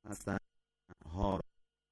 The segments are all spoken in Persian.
هستند ها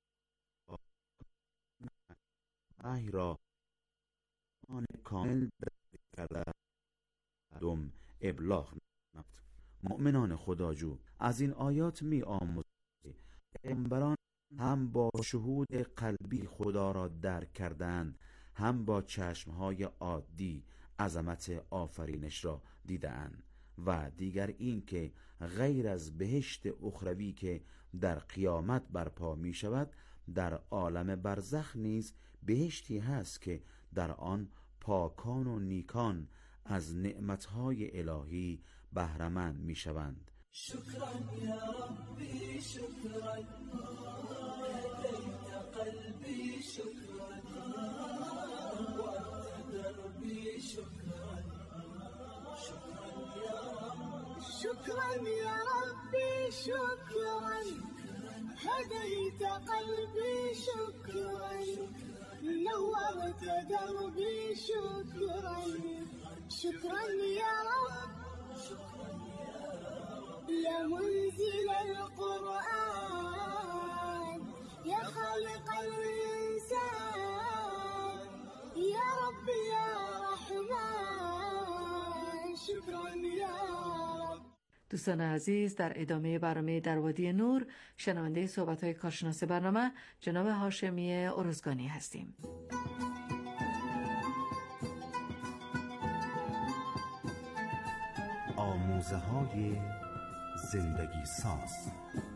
وحی را آن کامل کرده دوم ابلاغ نمود. مؤمنان خداجو از این آیات می آموزند پیامبران هم با شهود قلبی خدا را درک کردند، هم با چشمهای عادی عظمت آفرینش را دیدند. و دیگر این که غیر از بهشت اخروی که در قیامت برپا می شود، در عالم برزخ نیز بهشتی هست که در آن پاکان و نیکان از نعمتهای الهی بهره‌مند می شوند. شكرا يا ربي شكرا هديت قلبي شكرا وأنت دربي شكرا شكرا يا رب شكرا يا ربي شكرا هديت قلبي شكرا نورت دربي شكرا شكرا يا رب يا منزل القرآن يا خالق الإنسان يا رب يا رحمن شكرا يا رب. دوستان عزیز، در ادامه برنامه در وادی نور شنونده صحبت‌های کارشناس برنامه جناب هاشمی ارزگانی هستیم. آموزه‌های زندگی ساز.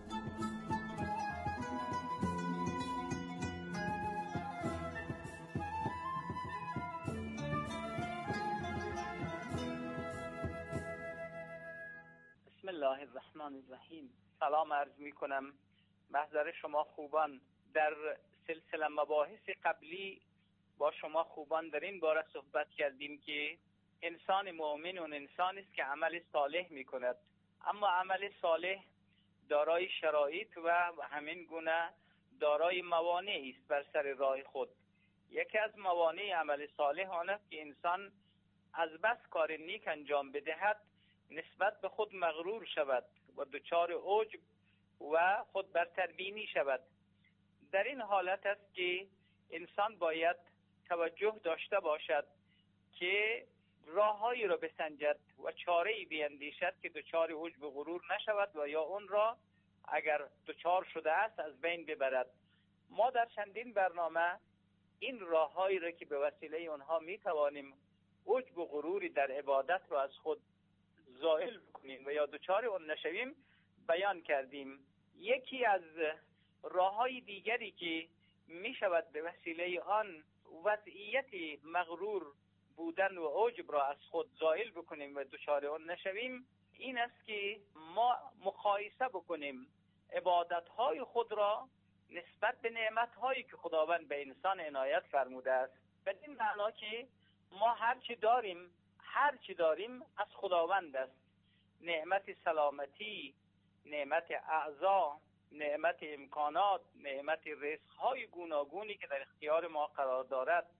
بسم الله الرحمن الرحیم. سلام عرض می کنم محضر شما خوبان. در سلسله مباحث قبلی با شما خوبان در این باره صحبت کردیم که انسان مؤمن اون انسانی است که عمل صالح می کند، اما عمل صالح دارای شرایط و همین گونه دارای موانعی است بر سر راه خود. یکی از موانع عمل صالح آن است که انسان از بس کار نیک انجام بدهد نسبت به خود مغرور شود و دچار عجب و خود برتربینی شود. در این حالت است که انسان باید توجه داشته باشد که راههایی را بسنجد و چاره‌ای بیندیشد که دچار عجب و غرور نشود و یا اون را اگر دچار شده است از بین ببرد. ما در چندین برنامه این راههایی را که به وسیله اونها می توانیم عجب و غروری در عبادت را از خود زائل بکنیم و یا دچار اون نشویم بیان کردیم. یکی از راههای دیگری که می شود به وسیله آن وضعیت مغرور بودن و عجب را از خود زائل بکنیم و دچار اون نشویم این است که ما مقایسه بکنیم عبادت‌های خود را نسبت به نعمت‌هایی که خداوند به انسان عنایت فرموده است. بدین معنا که ما هر چی داریم از خداوند است. نعمت سلامتی، نعمت اعضا، نعمت امکانات، نعمت رزق‌های گوناگونی که در اختیار ما قرار دارد،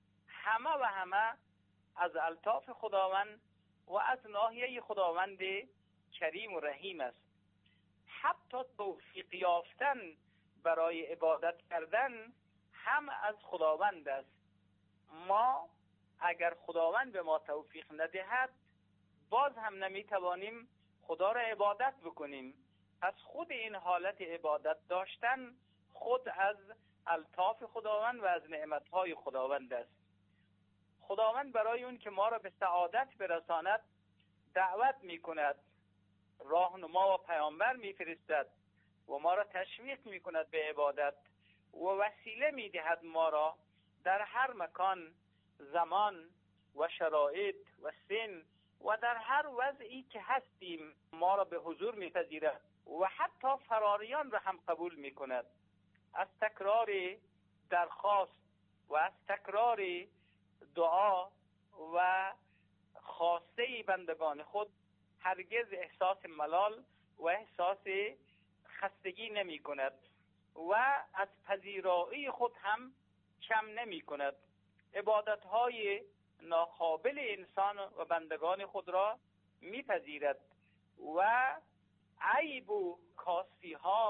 همه از الطاف خداوند و از ناحیه خداوند کریم و رحیم است. حتی توفیق یافتن برای عبادت کردن هم از خداوند است. ما اگر خداوند به ما توفیق ندهد باز هم نمیتوانیم خدا را عبادت بکنیم. پس خود این حالت عبادت داشتن خود از الطاف خداوند و از نعمتهای خداوند است. خداوند برای اون که ما را به سعادت برساند دعوت میکند، راهنما و پیامبر میفرستد و ما را تشویق میکند به عبادت و وسیله میدهد ما را در هر مکان، زمان و شرایط و سن و در هر وضعی که هستیم ما را به حضور میپذیرد و حتی فراریان را هم قبول میکند. از تکرار درخواست و از تکرار دعا و خواسته بندگان خود هرگز احساس ملال و احساس خستگی نمی کند و از پذیرایی خود هم کم نمی کند. عبادتهای ناقابل انسان و بندگان خود را می پذیرد و عیب و کاستی ها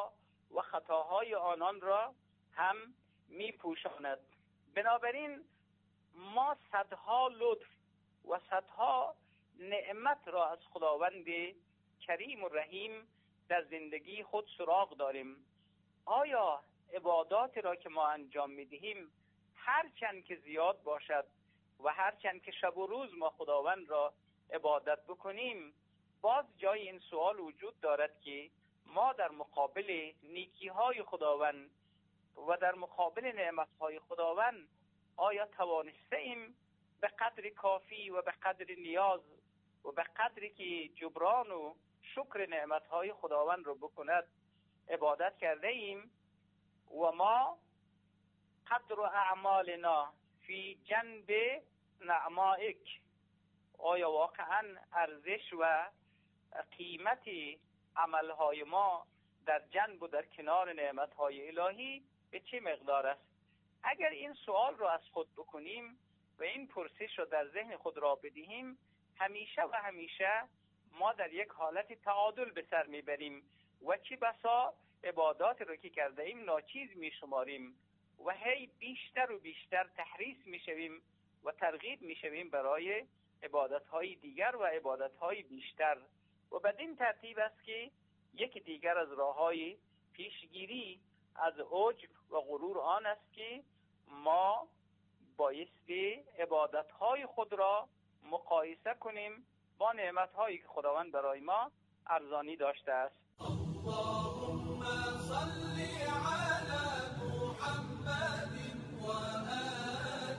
و خطاهای آنان را هم میپوشاند. بنابراین ما صدها لطف و صدها نعمت را از خداوند کریم و رحیم در زندگی خود سراغ داریم. آیا عبادات را که ما انجام میدهیم هرچند که زیاد باشد و هرچند که شب و روز ما خداوند را عبادت بکنیم، باز جای این سوال وجود دارد که ما در مقابل نیکی‌های خداوند و در مقابل نعمت‌های خداوند آیا توانسته ایم به قدر کافی و به قدر نیاز و به قدری که جبران و شکر نعمت‌های خداوند رو بکند عبادت کرده ایم؟ و ما قدر اعمالنا فی جنب نعمائک، آیا واقعا ارزش و قیمت عملهای ما در جنب و در کنار نعمتهای الهی به چه مقدار است؟ اگر این سوال رو از خود بکنیم و این پرسش رو در ذهن خود را بدهیم، همیشه و همیشه ما در یک حالت تعادل به سر میبریم و چه بسا عبادات رو که کرده ایم ناچیز میشماریم و هی بیشتر و بیشتر تحریص میشویم و ترغیب میشویم برای عبادت‌های دیگر و عبادت‌های بیشتر. و بدین ترتیب است که یک دیگر از راه‌های پیشگیری از عجب و غرور آن است که ما بایستی عبادت‌های خود را مقایسه کنیم با نعمت‌هایی که خداوند برای ما ارزانی داشته است. اللهم صل على محمد و آل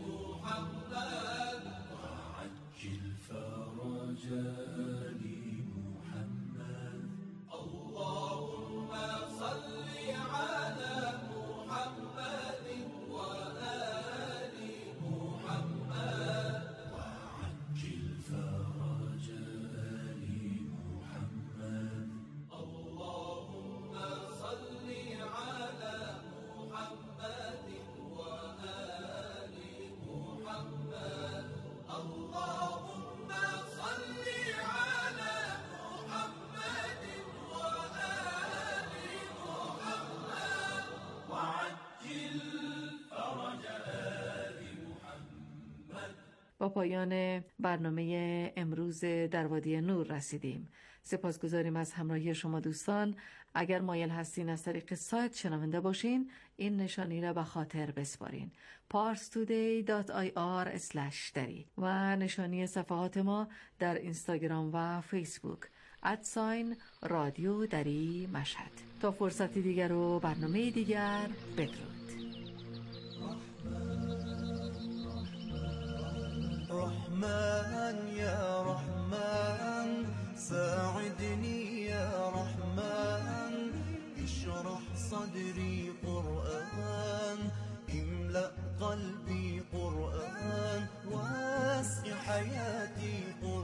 محمد وعجل فرج آل محمد. اللهم صل على محمد و آل محمد وعجل فرج آل محمد. اللهم صل على محمد وآل محمد. اللهم صل على محمد وآل محمد وعجل فرج آل محمد. با پایان برنامه امروز در وادی نور رسیدیم. سپاسگزاریم از همراهی شما دوستان. اگر مایل هستین از طریق سایت شنونده باشین، این نشانی را به خاطر بسپارین: parstoday.ir/dari و نشانی صفحات ما در اینستاگرام و فیسبوک رادیو دری مشهد. تا فرصتی دیگر و برنامه دیگر، بدرود. رحمن يا رحمن ساعدني يا رحمن اشرح صدري قرآن املأ قلبي قرآن واسع حياتي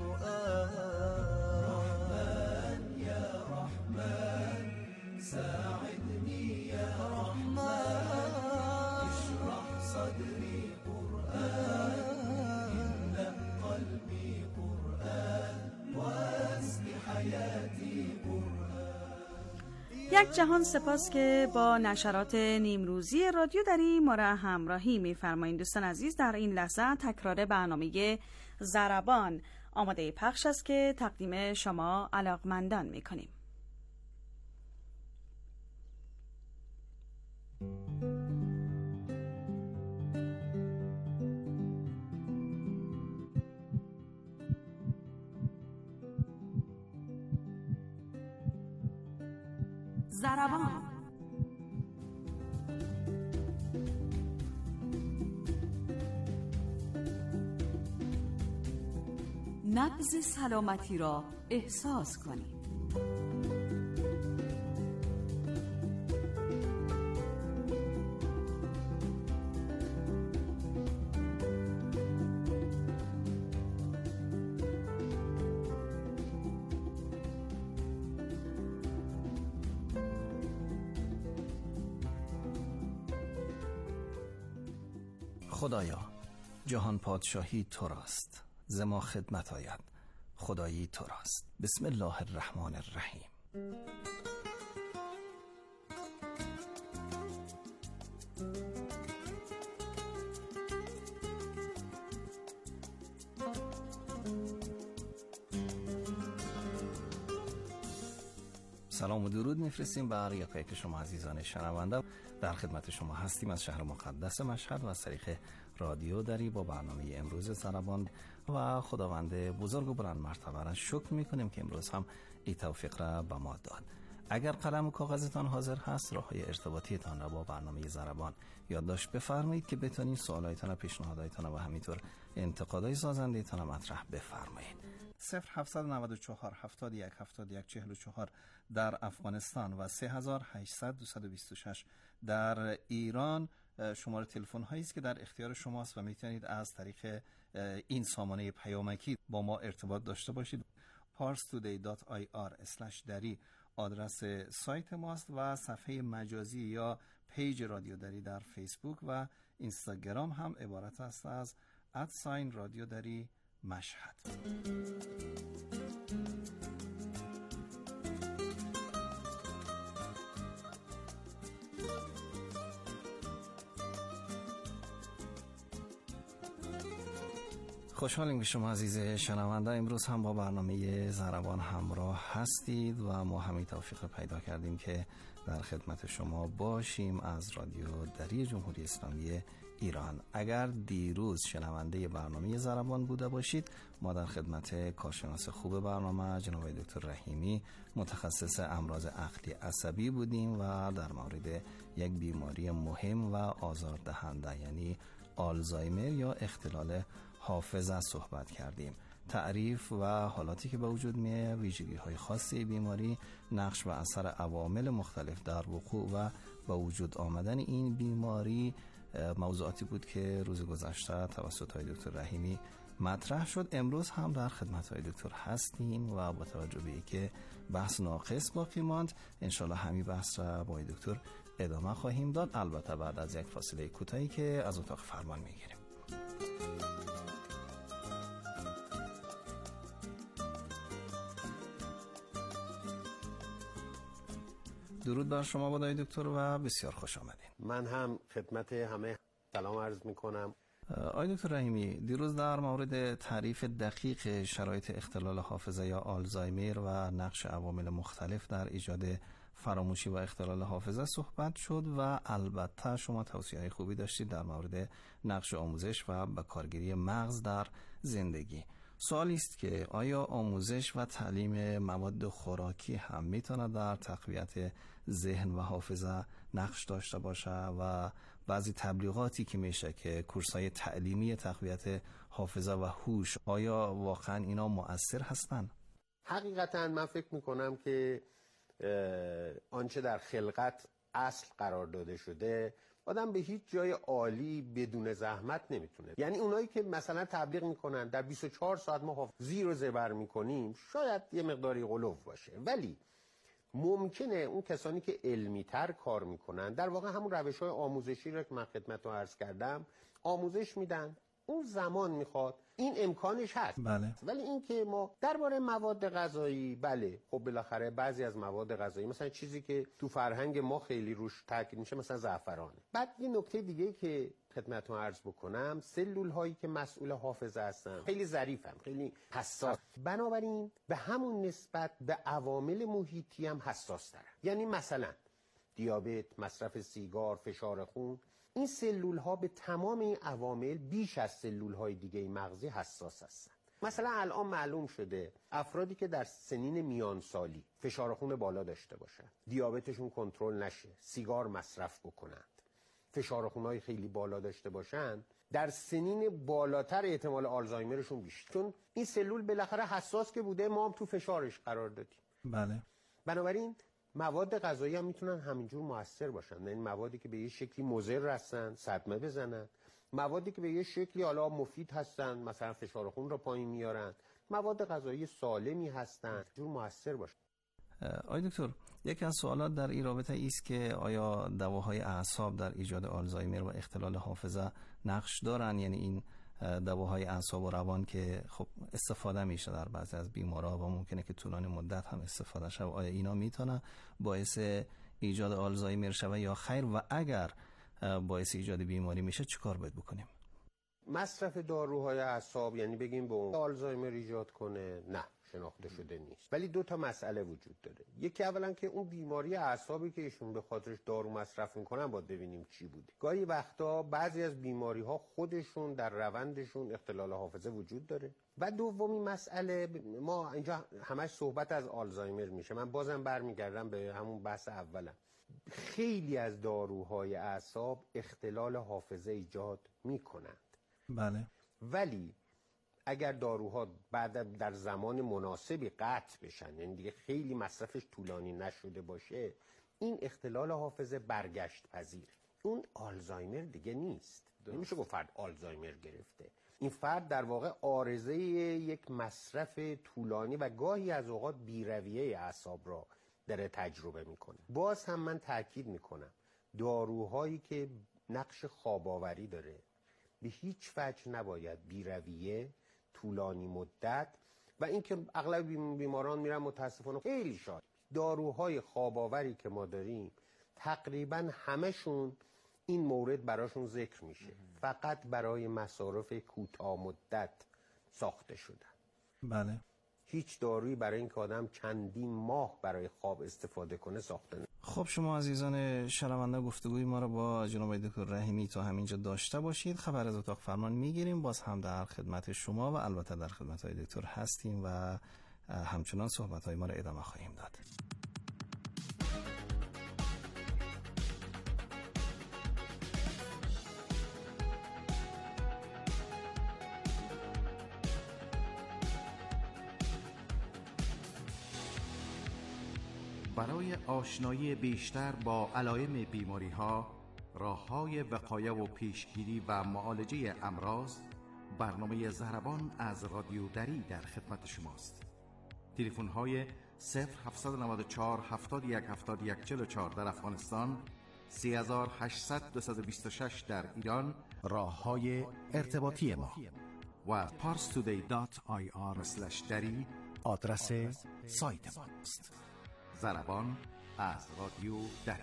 قرآن. رحمن يا رحمن ساعدني يا رحمن اشرح صدري قرآن یک جهان سپاس که با نشرات نیمروزی رادیو دری ما را همراهی می‌فرمایید. دوستان عزیز، در این لحظه تکرار برنامه ضربان آماده پخش است که تقدیم شما علاقمندان می‌کنیم. ضربان. نبض سلامتی را احساس کنید. خدایا، جهان پادشاهی تو راست، ز ما خدمت آید، خدایی تو راست. بسم الله الرحمن الرحیم. سلام و درود میفرستیم بر یکایک شما عزیزان شنونده. در خدمت شما هستیم از شهر مقدس مشهد و از طریق رادیو دری با برنامه امروز زربان و خداوند بزرگ و بلند مرتبه را شکر میکنیم که امروز هم این توفیق را به ما داد. اگر قلم و کاغذتان حاضر هست، راههای ارتباطیتان را با برنامه زربان یادداشت بفرمایید که بتونید سوالایتان و پیشنهاداتان و همینطور انتقادهای سازنده‌تان را مطرح بفرمایید. 0794 71 71 44 در افغانستان و 3800 226 در ایران شماره تلفن هایی است که در اختیار شماست و میتونید از طریق این سامانه پیامکی با ما ارتباط داشته باشید. parstoday.ir/dari آدرس سایت ماست و صفحه مجازی یا پیج رادیو دری در فیسبوک و اینستاگرام هم عبارت است از @رادیو دری مشهد. خوشحالیم که شما عزیز شنونده امروز هم با برنامه زربان همراه هستید و ما همین توفیق پیدا کردیم که در خدمت شما باشیم از رادیو دری جمهوری اسلامی ایران. اگر دیروز شنونده برنامه زربان بوده باشید، ما در خدمت کارشناس خوب برنامه جناب دکتر رحیمی متخصص امراض عقلی عصبی بودیم و در مورد یک بیماری مهم و آزاردهنده یعنی آلزایمر یا اختلال حافظه صحبت کردیم. تعریف و حالاتی که به وجود میاد، ویژگی‌های خاصی بیماری، نقش و اثر عوامل مختلف در وقوع و به وجود آمدن این بیماری موضوعاتی بود که روز گذشته توسط دکتر رحیمی مطرح شد. امروز هم در خدمت دکتر هستیم و با توجه به اینکه بحث ناقص باقی ماند، انشالله همین بحث را با دکتر ادامه خواهیم داد، البته بعد از یک فاصله کوتاهی که از اتاق فرمان میگیریم. درود بر شما بادای دکتر و بسیار خوش آمدین. من هم خدمت همه سلام عرض میکنم. آقای دکتر رحیمی، دیروز در مورد تعریف دقیق شرایط اختلال حافظه یا آلزایمر و نقش عوامل مختلف در ایجاد فراموشی و اختلال حافظه صحبت شد و البته شما توصیه‌های خوبی داشتید در مورد نقش آموزش و بکارگیری مغز در زندگی. سوالی است که آیا آموزش و تعلیم مواد خوراکی هم میتونه در تقویت ذهن و حافظه نقش داشته باشه و بعضی تبلیغاتی که میشه که کورس‌های تعلیمی تقویت حافظه و هوش، آیا واقعا اینا مؤثر هستن؟ حقیقتا من فکر میکنم که آنچه در خلقت اصل قرار داده شده آدم به هیچ جای عالی بدون زحمت نمیتونه. یعنی اونایی که مثلا تبلیغ میکنن در 24 ساعت ما زیر و زبر میکنیم، شاید یه مقداری غلوف باشه، ولی ممکنه اون کسانی که علمی تر کار میکنن در واقع همون روش های آموزشی رو که من خدمتتون عرض کردم آموزش میدن. اون زمان میخواد، این امکانش هست. بله. ولی این که ما درباره مواد غذایی، بله خب بالاخره بعضی از مواد غذایی مثلا چیزی که تو فرهنگ ما خیلی روش تاکید میشه مثلا زعفرانه. بعد یه نکته دیگه که خدمتتون عرض بکنم، سلول هایی که مسئول حافظه هستن خیلی ظریفن، خیلی حساس، بنابراین به همون نسبت به عوامل محیطی هم حساس ترن. یعنی مثلا دیابت، مصرف سیگار، فشار خون، این سلول ها به تمام این عوامل بیش از سلول های دیگه مغزی حساس هستن. مثلا الان معلوم شده افرادی که در سنین میانسالی فشار خون بالا داشته باشن، دیابتشون کنترل نشه، سیگار مصرف بکنند، فشار خونای خیلی بالا داشته باشن، در سنین بالاتر احتمال آلزایمرشون بیشتر، چون این سلول بالاخره حساس که بوده ما هم تو فشارش قرار دادیم. بله. بنابراین مواد غذایی هم میتونن همینجور موثر باشن، یعنی موادی که به یه شکلی مضر هستن، صدمه بزنن، موادی که به یه شکلی حالا مفید هستن، مثلا فشار خون رو پایین میارن، مواد غذایی سالمی هستن، جور موثر باشن. آقای دکتر، یکی از سوالات در این رابطه است که آیا دواهای اعصاب در ایجاد آلزایمر و اختلال حافظه نقش دارن؟ یعنی این دواهای اعصاب و روان که خب استفاده میشه در بعضی از بیمارا و ممکنه که طولانی مدت هم استفاده شه، آیا اینا میتونه باعث ایجاد آلزایمر شوه یا خیر؟ و اگر باعث ایجاد بیماری میشه چیکار باید بکنیم؟ مصرف داروهای اعصاب یعنی بگیم به اون آلزایمر ایجاد کنه؟ نه، شناخته شده نیست. ولی 2 تا مسئله وجود داره. یکی اولا که اون بیماری اعصابی که ایشون به خاطرش دارو مصرف میکنن باید ببینیم چی بوده. گاهی وقتا بعضی از بیماری ها خودشون در روندشون اختلال حافظه وجود داره. و دومین مسئله، ما اینجا همش صحبت از آلزایمر میشه، من بازم برمیگردم به همون بحث اولم. خیلی از داروهای اعصاب اختلال حافظه ایجاد میکنند. بله. ولی اگر داروها بعد در زمان مناسبی قطع بشن، یعنی دیگه خیلی مصرفش طولانی نشده باشه، این اختلال حافظه برگشت پذیر. اون آلزایمر دیگه نیست. نمیشه گفت فرد آلزایمر گرفته. این فرد در واقع عارضه یک مصرف طولانی و گاهی از اوقات بی‌رویه اعصاب را داره تجربه میکنه. باز هم من تاکید میکنم داروهایی که نقش خواب‌آوری داره به هیچ وجه نباید بی‌رویه، طولانی مدت و اینکه اغلب بیماران میرن متاسفانه خیلی شاد. داروهای خواب‌آوری که ما داریم تقریبا همشون این مورد براشون ذکر میشه، فقط برای مصارف کوتاه مدت ساخته شدن. بله. هیچ دارویی برای این که آدم چندین ماه برای خواب استفاده کنه ساخته نشده. خب شما عزیزان شنونده گفتگوی ما رو با جناب دکتر رحیمی تا همینجا داشته باشید. خبر از اتاق فرمان میگیریم، باز هم در خدمت شما و البته در خدمت های دکتر هستیم و همچنان صحبت های ما رو ادامه خواهیم داد. برای آشنایی بیشتر با علائم بیماری‌ها، راه‌های وقایه و پیشگیری و معالجه امراض، برنامه زهربان از رادیو دری در خدمت شماست. تلفن‌های 0794 71 71 44 در افغانستان، 3800 226 در ایران، راه‌های ارتباطی ما و parstoday.ir/dari آدرس سایت ماست. زربان از رادیو دری.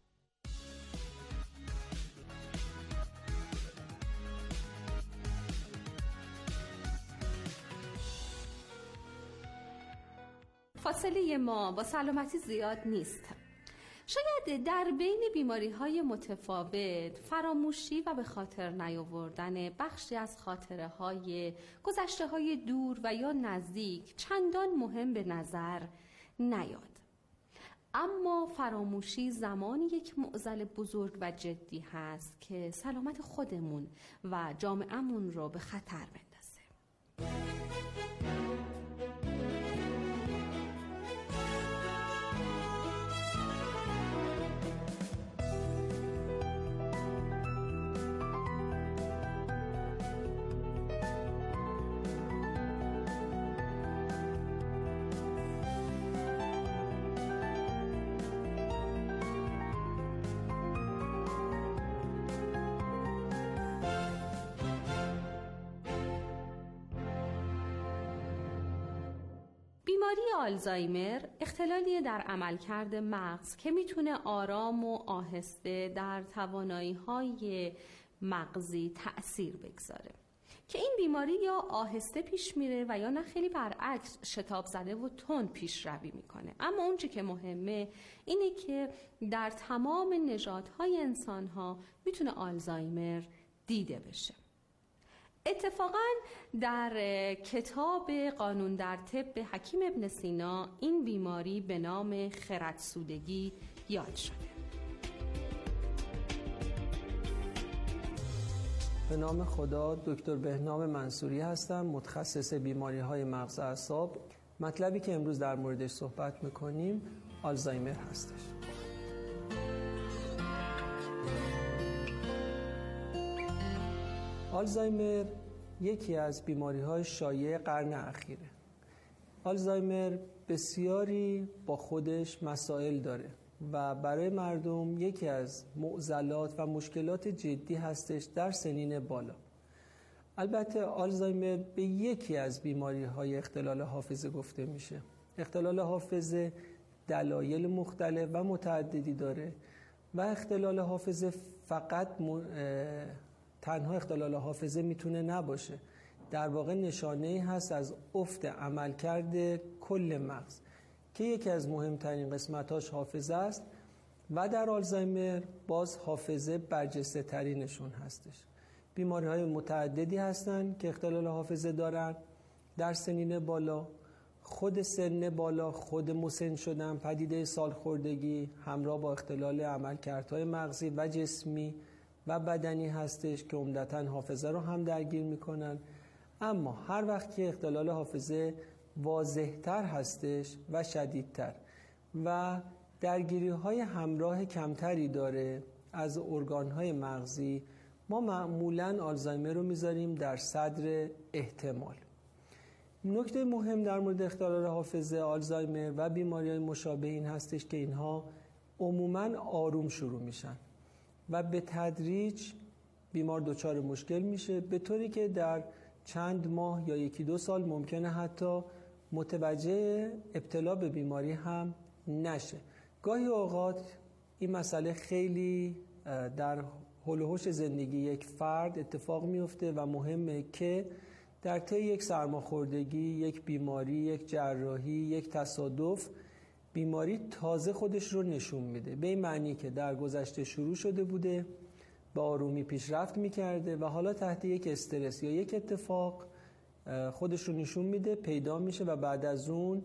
فاصله ما با سلامتی زیاد نیست. شاید در بین بیماری‌های متفاوت فراموشی و به خاطر نیاوردن بخشی از خاطره‌های گذشته‌های دور و یا نزدیک چندان مهم به نظر نیاد. اما فراموشی زمانی یک معضل بزرگ و جدی هست که سلامت خودمون و جامعه‌مون رو به خطر بندازه. بیماری آلزایمر اختلالی در عملکرد مغز که میتونه آرام و آهسته در توانایی‌های مغزی تأثیر بگذاره که این بیماری یا آهسته پیش میره و یا نه خیلی برعکس شتاب زده و تند پیشروی میکنه. اما اون چی که مهمه اینه که در تمام نژادهای انسان‌ها میتونه آلزایمر دیده بشه. اتفاقاً در کتاب قانون در طب حکیم ابن سینا این بیماری به نام خردسودگی یاد شده. به نام خدا، دکتر بهنام منصوری هستم، متخصص بیماری‌های مغز و اعصاب. مطلبی که امروز در موردش صحبت می‌کنیم آلزایمر هستش. آلزایمر یکی از بیماری‌های شایع قرن اخیره. آلزایمر بسیاری با خودش مسائل داره و برای مردم یکی از معضلات و مشکلات جدی هستش در سنین بالا. البته آلزایمر به یکی از بیماری‌های اختلال حافظه گفته میشه. اختلال حافظه دلایل مختلف و متعددی داره و اختلال حافظه فقط تنها اختلال حافظه میتونه نباشه. در واقع نشانه‌ای هست از افت عملکرد کل مغز که یکی از مهمترین قسمتاش حافظه است و در آلزایمر باز حافظه برجسته ترینشون هستش. بیماری‌های متعددی هستند که اختلال حافظه دارن در سنین بالا. خود سن بالا، خود مسن شدن، پدیده سالخوردگی همراه با اختلال عملکردهای مغزی و جسمی و بدنی هستش که عمدتاً حافظه رو هم درگیر میکنن. اما هر وقت که اختلال حافظه واضح‌تر هستش و شدیدتر و درگیری‌های همراه کمتری داره از ارگان‌های مغزی، ما معمولاً آلزایمر رو میذاریم در صدر احتمال. نکته مهم در مورد اختلال حافظه، آلزایمر و بیماری‌های مشابه این هستش که اینها عموماً آروم شروع میشن و به تدریج بیمار دچار مشکل میشه، به طوری که در چند ماه یا 1-2 سال ممکنه حتی متوجه ابتلا به بیماری هم نشه. گاهی اوقات این مسئله خیلی در حول و حوش زندگی یک فرد اتفاق میفته و مهمه که در طی یک سرماخوردگی، یک بیماری، یک جراحی، یک تصادف، بیماری تازه خودش رو نشون میده، به این معنی که در گذشته شروع شده بوده، به آرومی پیشرفت میکرده و حالا تحت یک استرس یا یک اتفاق خودش رو نشون میده، پیدا میشه و بعد از اون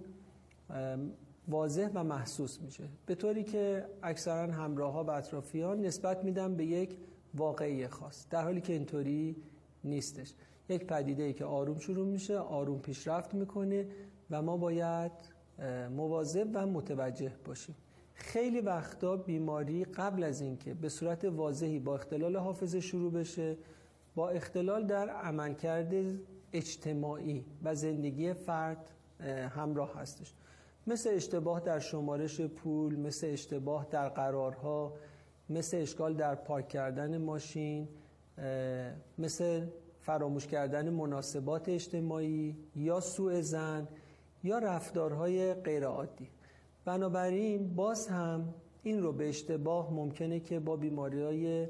واضح و محسوس میشه، به طوری که اکثرا همراه‌ها و اطرافیان نسبت میدن به یک واقعی خاص، در حالی که اینطوری نیستش. یک پدیده‌ای که آروم شروع میشه، آروم پیشرفت میکنه و ما باید مواظب و متوجه باشیم. خیلی وقتا بیماری قبل از اینکه به صورت واضحی با اختلال حافظه شروع بشه، با اختلال در عملکرد اجتماعی و زندگی فرد همراه هستش، مثل اشتباه در شمارش پول، مثل اشتباه در قرارها، مثل اشکال در پارک کردن ماشین، مثل فراموش کردن مناسبات اجتماعی یا سوء ظن یا رفتارهای غیرعادی. بنابراین باز هم این رو به اشتباه ممکنه که با بیماری‌های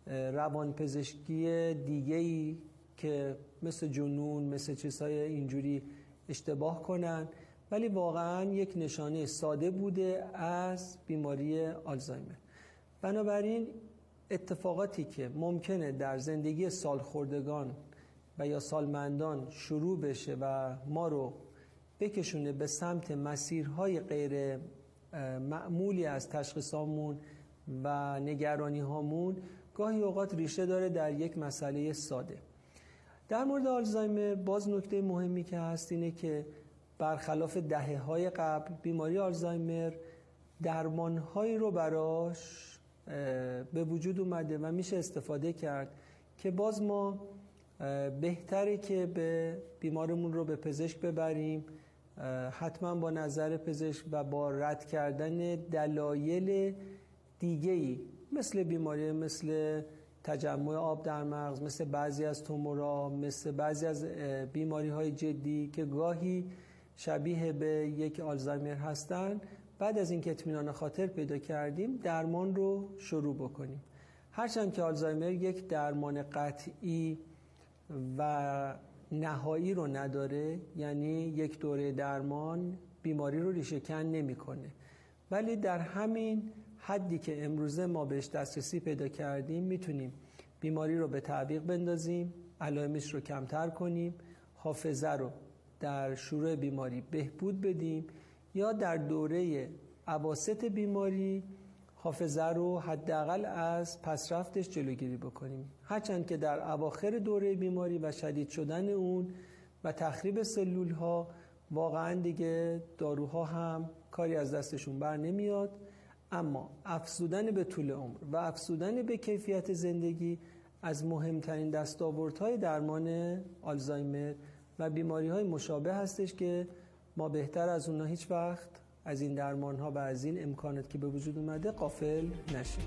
روانپزشکی دیگه‌ای که مثل جنون، مثل چیزهای اینجوری اشتباه کنن، ولی واقعا یک نشانه ساده بوده از بیماری آلزایمر. بنابراین اتفاقاتی که ممکنه در زندگی سالخوردگان و یا سالمندان شروع بشه و ما رو بکشونه به سمت مسیرهای غیر معمولی از تشخیصامون و نگرانی هامون، گاهی اوقات ریشه داره در یک مسئله ساده. در مورد آلزایمر باز نکته مهمی که هست اینه که برخلاف دهه‌های قبل، بیماری آلزایمر درمانهایی رو براش به وجود اومده و میشه استفاده کرد که باز ما بهتره که به بیمارمون رو به پزشک ببریم، حتما با نظر پزشک و با رد کردن دلایل دیگه‌ای مثل بیماری مثل تجمع آب در مغز، مثل بعضی از تومورها، مثل بعضی از بیماری‌های جدی که گاهی شبیه به یک آلزایمر هستن. بعد از اینکه اطمینان خاطر پیدا کردیم درمان رو شروع بکنیم. هرچند که آلزایمر یک درمان قطعی و نهایی رو نداره، یعنی یک دوره درمان بیماری رو ریشه‌کن نمی‌کنه، ولی در همین حدی که امروزه ما بهش دسترسی پیدا کردیم میتونیم بیماری رو به تعویق بندازیم، علائمش رو کمتر کنیم، حافظه رو در شروع بیماری بهبود بدیم یا در دوره اواسط بیماری حافظه رو حداقل از پسرفتش جلوگیری بکنیم. هرچند که در اواخر دوره بیماری و شدید شدن اون و تخریب سلول ها واقعا دیگه داروها هم کاری از دستشون بر نمیاد، اما افزودن به طول عمر و افزودن به کیفیت زندگی از مهمترین دستاوردهای درمان آلزایمر و بیماری‌های مشابه هستش که ما بهتر از اونها هیچ وقت از این درمان‌ها و از این امکانات که به وجود اومده غافل نشیم.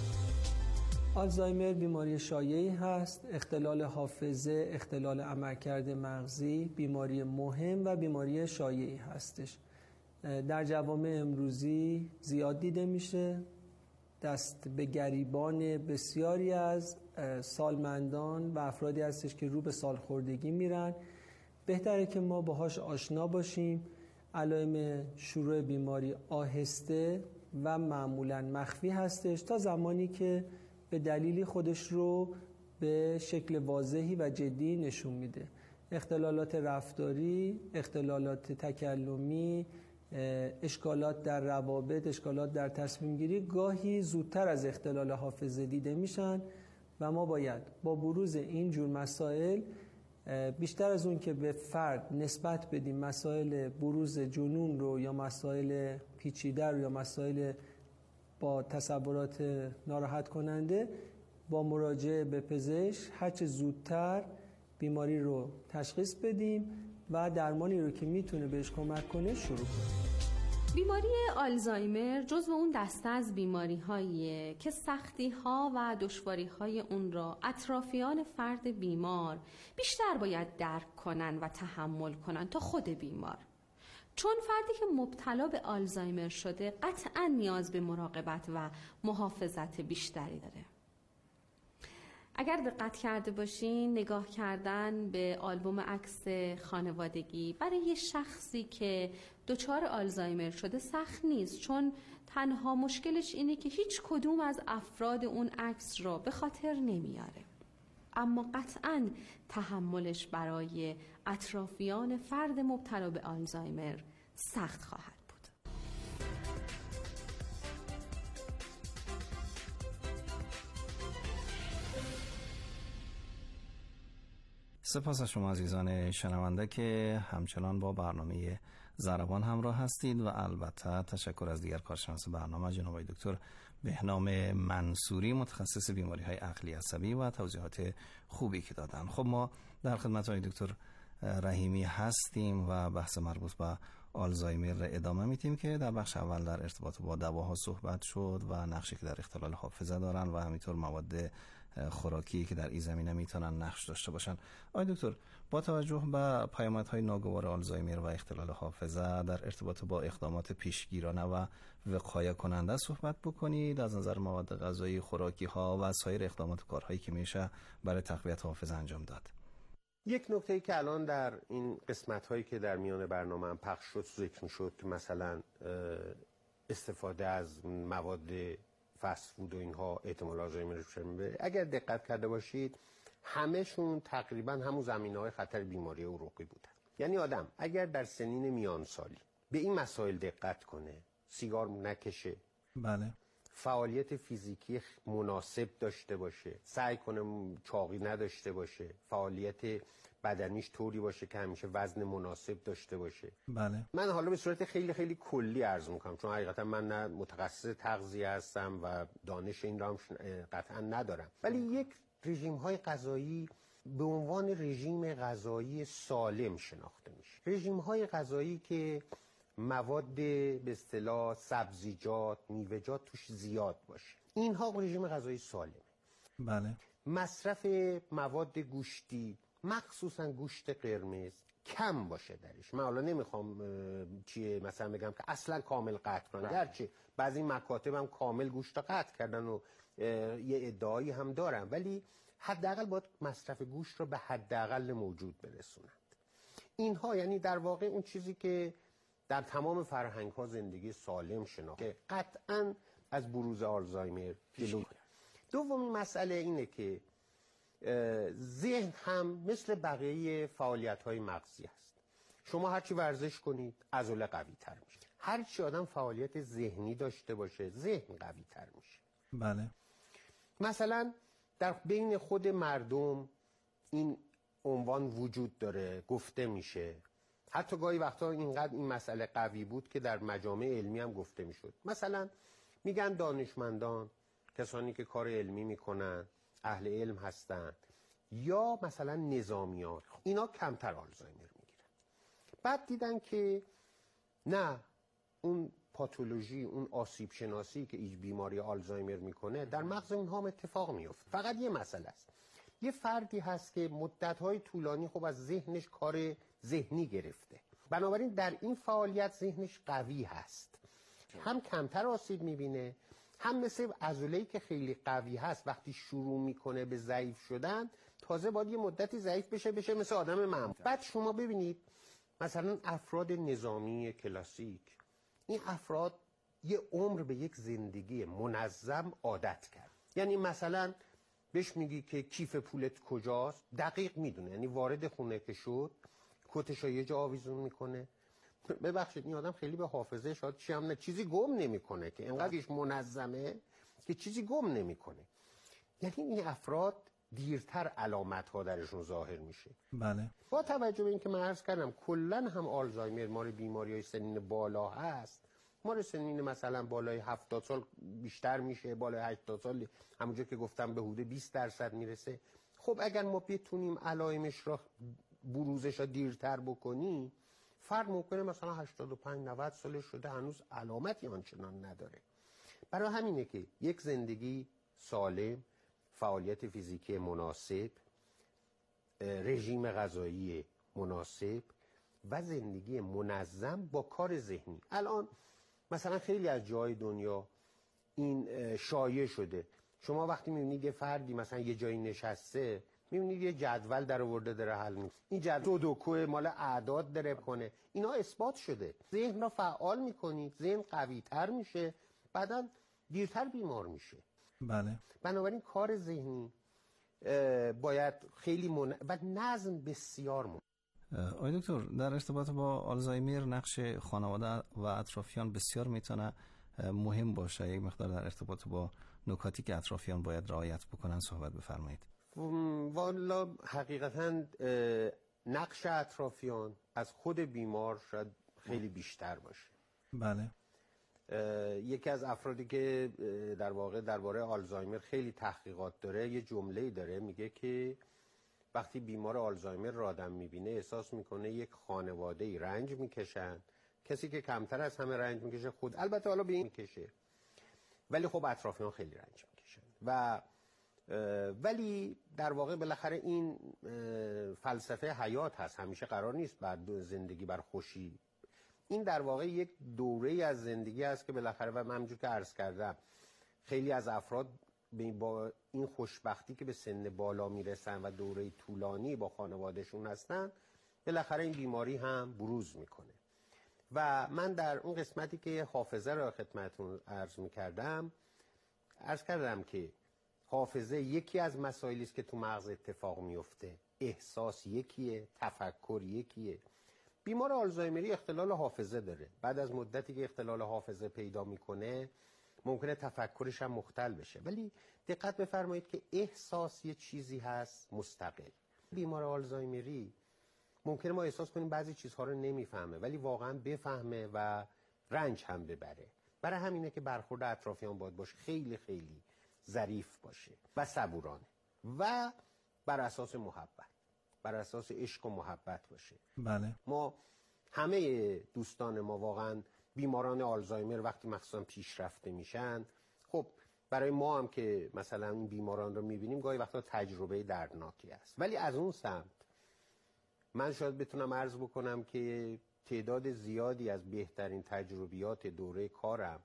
آلزایمر بیماری شایعی هست، اختلال حافظه، اختلال عملکرد مغزی بیماری مهم و بیماری شایعی هستش. در جوامع امروزی زیاد دیده میشه، دست به گریبان بسیاری از سالمندان و افرادی هستش که رو به سالخوردگی میرن. بهتره که ما باهاش آشنا باشیم. علائم شروع بیماری آهسته و معمولاً مخفی هستش تا زمانی که به دلیلی خودش رو به شکل واضحی و جدی نشون میده. اختلالات رفتاری، اختلالات تکلمی، اشکالات در روابط، اشکالات در تصمیم گیری گاهی زودتر از اختلال حافظه دیده میشن و ما باید با بروز این جور مسائل بیشتر از اون که به فرد نسبت بدیم مسائل بروز جنون رو یا مسائل پیچیده رو یا مسائل با تصورات ناراحت کننده، با مراجعه به پزشک هرچه زودتر بیماری رو تشخیص بدیم و درمانی رو که میتونه بهش کمک کنه شروع کنیم. بیماری آلزایمر جزو اون دسته از بیماری‌هاییه که سختی‌ها و دشواری‌های اون را اطرافیان فرد بیمار بیشتر باید درک کنن و تحمل کنن تا خود بیمار. چون فردی که مبتلا به آلزایمر شده قطعاً نیاز به مراقبت و محافظت بیشتری داره. اگر دقت کرده باشین، نگاه کردن به آلبوم عکس خانوادگی برای یه شخصی که دچار آلزایمر شده سخت نیست، چون تنها مشکلش اینه که هیچ کدوم از افراد اون عکس رو به خاطر نمیاره. اما قطعاً تحملش برای اطرافیان فرد مبتلا به آلزایمر سخت خواهد بود. سپاس از شما عزیزان شنونده که همچنان با برنامه ضربان همراه هستید و البته تشکر از دیگر کارشناس برنامه جناب دکتر بهنام منصوری، متخصص بیماری‌های عقلی عصبی و توضیحات خوبی که دادن. خب ما در خدمت دکتر رحیمی هستیم و بحث مربوط به آلزایمر را ادامه میدیم که در بخش اول در ارتباط با دواها صحبت شد و نقشی که در اختلال حافظه دارن و همینطور مواد خوراکی که در این زمینه میتونن نقش داشته باشن. آقای دکتر، با توجه به پیامدهای ناگوار آلزایمر و اختلال حافظه در ارتباط با اقدامات پیشگیرانه و وقایه کننده صحبت بکنید از نظر مواد غذایی، خوراکی ها و سایر اقدامات و کارهایی که میشه برای تقویت حافظه انجام داد. یک نکته‌ای که الان در این قسمت‌هایی که در میان برنامه هم پخش شد ذکر می‌شد که مثلا استفاده از مواد فست فود و اینها احتمال آلزایمر میشه. اگر دقت کرده باشید همه‌شون تقریبا همون زمینه‌های خطر بیماری عروقی بودن. یعنی آدم اگر در سنین میان سالی به این مسائل دقت کنه، سیگار نکشه، بله، فعالیت فیزیکی مناسب داشته باشه، سعی کنه چاقی نداشته باشه، فعالیت بدنیش طوری باشه که همیشه وزن مناسب داشته باشه. بله. من حالا به صورت خیلی خیلی کلی عرض میکنم چون حقیقتا من نه متخصص تغذیه هستم و دانش این را هم قطعا ندارم، ولی یک رژیم های غذایی به عنوان رژیم غذایی سالم شناخته میشه. رژیم های غذایی که مواد به اصطلاح سبزیجات، میوه‌جات توش زیاد باشه، اینها رژیم غذایی سالمه. بله. مصرف مواد گوشتی، مخصوصا گوشت قرمز کم باشه درش. من حالا نمیخوام مثلا بگم که اصلا کامل قطع کنن، گرچه بعضی مکاتب هم کامل گوشت قطع کردن و یه ادعایی هم دارن، ولی حداقل باید مصرف گوشت رو به حداقل موجود برسونند. اینها یعنی در واقع اون چیزی که در تمام فرهنگ‌ها زندگی سالم شناخته که قطعاً از بروز آلزایمر جلو. دومین مسئله اینه که ذهن هم مثل بقیه فعالیت‌های مغزی است. شما هرچی ورزش کنید عضله قوی تر میشه، هرچی آدم فعالیت ذهنی داشته باشه ذهن قوی تر میشه. بله. مثلا در بین خود مردم این عنوان وجود داره، گفته میشه، حتی گاهی وقتا اینقدر این مسئله قوی بود که در مجامع علمی هم گفته میشد. مثلا میگن دانشمندان، کسانی که کار علمی میکنن، اهل علم هستن، یا مثلا نظامیان، اینا کمتر آلزایمر میگیرن. بعد دیدن که نه، اون پاتولوژی، اون آسیب شناسی که ایج بیماری آلزایمر میکنه در مغز اونها هم اتفاق میفته. فقط یه مسئله است، یه فردی هست که مدت‌های طولانی خب از ذهنش کار ذهنی گرفته، بنابراین در این فعالیت ذهنش قوی هست، هم کمتر آسیب میبینه، هم مثل عضله‌ای که خیلی قوی هست وقتی شروع میکنه به ضعیف شدن تازه باید یه مدتی ضعیف بشه مثل آدم معمول. بعد شما ببینید مثلا افراد نظامی کلاسیک، این افراد یه عمر به یک زندگی منظم عادت کرد. یعنی مثلا بهش میگی که کیف پولت کجاست، دقیق میدونه. یعنی وارد خونه که شد کتشو یه جا آویزون میکنه. ببخشید این آدم خیلی به حافظه شاید چیزی گم نمیکنه که اینقدرش منظمه که چیزی گم نمیکنه. یعنی این افراد دیرتر علامت ها درشون ظاهر میشه. بله. با توجه به اینکه من عرض کردم کلا هم آلزایمر مال بیماری‌های سنین بالا هست، مال سنین مثلا بالای 70 سال بیشتر میشه، بالای 80 سال همونجور که گفتم به حدود 20% میرسه. خب اگر ما بتونیم علائمش را بروزش را دیرتر بکنیم، فرد ممکنه مثلا 85 90 سالش شده هنوز علامتی آنچنان نداره. برای همینه که یک زندگی سالم، فعالیت فیزیکی مناسب، رژیم غذایی مناسب و زندگی منظم با کار ذهنی. الان مثلا خیلی از جای دنیا این شایع شده. شما وقتی میبینید یه فردی مثلا یه جایی نشسته، میبینید یه جدول در آورده داره حل میکنه. این جدول سودوکو مال اعداد داره کنه. اینا اثبات شده. ذهن را فعال میکنید، ذهن قوی تر میشه، بعداً دیرتر بیمار میشه. بله. بنابراین کار ذهنی باید خیلی و نظم بسیار مهم. آقای دکتر، در ارتباط با آلزایمر نقش خانواده و اطرافیان بسیار میتونه مهم باشه. یک مقدار در ارتباط با نکاتی که اطرافیان باید رعایت بکنن صحبت بفرمایید. والا حقیقتا نقش اطرافیان از خود بیمار شاید خیلی بیشتر باشه. بله. یکی از افرادی که در واقع درباره آلزایمر خیلی تحقیقات داره یه جمله‌ای داره، میگه که وقتی بیمار آلزایمر را آدم میبینه احساس میکنه یک خانواده‌ای رنج میکشن، کسی که کمتر از همه رنج میکشه خود البته حالا به این میکشه، ولی خب اطرافیان خیلی رنج میکشن و ولی در واقع بالاخره این فلسفه حیات هست. همیشه قرار نیست بر زندگی بر خوشی. این در واقع یک دوره از زندگی است که بالاخره و من همونجور که عرض کردم خیلی از افراد با این خوشبختی که به سن بالا میرسن و دوره طولانی با خانوادهشون هستن بالاخره این بیماری هم بروز میکنه. و من در اون قسمتی که حافظه را خدمتتون عرض کردم که حافظه یکی از مسائلی است که تو مغز اتفاق میفته، احساس یکیه، تفکر یکیه. بیمار آلزایمری اختلال حافظه داره. بعد از مدتی که اختلال حافظه پیدا میکنه ممکنه تفکرش هم مختل بشه، ولی دقت بفرمایید که احساس یه چیزی هست مستقل. بیمار آلزایمری ممکنه ما احساس کنیم بعضی چیزها رو نمیفهمه ولی واقعا بفهمه و رنج هم ببره. برای همینه که برخورد اطرافیان باید باشه خیلی خیلی ظریف باشه و صبورانه و بر اساس محبت، بر اساس عشق و محبت باشه. بله. ما همه دوستان ما واقعا بیماران آلزایمر وقتی مخصوصا پیشرفته میشن، خب برای ما هم که مثلا این بیماران رو میبینیم گاهی وقتا تجربه دردناکی است، ولی از اون سمت من شاید بتونم عرض بکنم که تعداد زیادی از بهترین تجربیات دوره کارم